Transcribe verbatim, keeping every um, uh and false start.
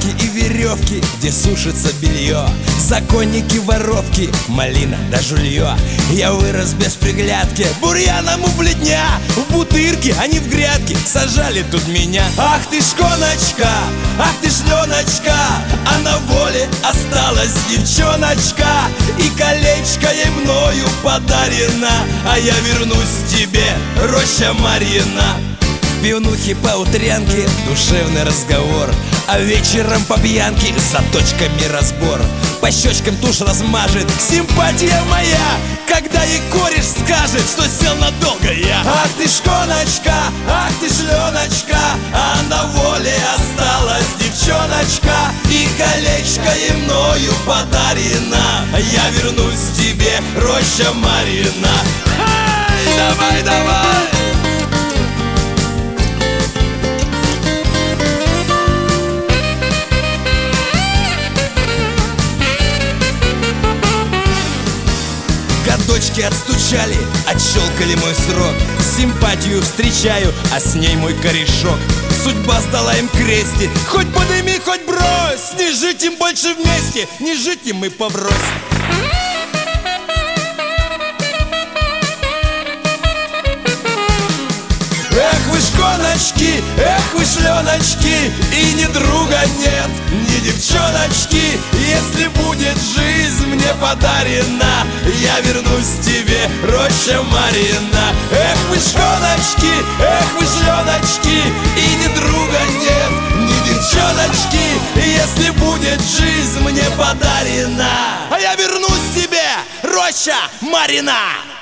лавки и веревки, где сушится белье, законники, воровки, малина да жулье. Я вырос без приглядки, бурьяном у бледня. В бутырке, а не в грядке, сажали тут меня. Ах ты шконочка, ах ты шленочка, а на воле осталась девчоночка. И колечко ей мною подарено, а я вернусь тебе, роща Марьина. В пивнухе по утрянке душевный разговор, а вечером по пьянке за точками разбор. По щечкам тушь размажет симпатия моя, когда ей кореш скажет, что сел надолго я. Ах ты шконочка, ах ты шленочка, а на воле осталась девчоночка. И колечко ей мною подарено, я вернусь тебе, роща Марьина. Эй, давай, давай! Годочки отстучали, отщелкали мой срок. Симпатию встречаю, а с ней мой корешок. Судьба сдала им крестик, хоть подыми, хоть брось. Не жить им больше вместе, не жить им и поврось. Эх вы шконочки, эх вы шленочки, и ни друга нет, ни девчоночки. Если будет жизнь мне подарена, я вернусь тебе, роща Марьина. Эх вы шконочки, эх вы шленочки, и ни друга нет, ни девчоночки. Если будет жизнь мне подарена, а я вернусь тебе, роща Марьина.